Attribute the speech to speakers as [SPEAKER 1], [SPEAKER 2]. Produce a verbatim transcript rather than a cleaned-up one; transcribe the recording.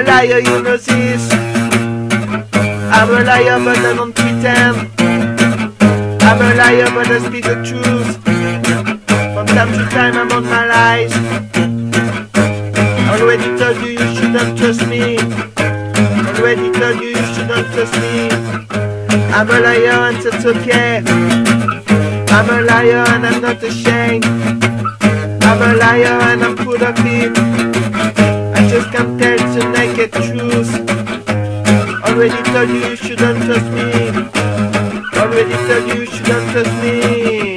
[SPEAKER 1] liar, you know this. I'm a liar but I don't pretend. I'm a liar but I speak the truth. From time to time I'm on my lies. Already told you you shouldn't trust me. Already told you you shouldn't trust me. I'm a liar and that's okay. I'm a liar and I'm not ashamed. I'm a liar and I'm full of it. I just can't tell the naked truth. Already told you you shouldn't trust me. Already told you you shouldn't trust me.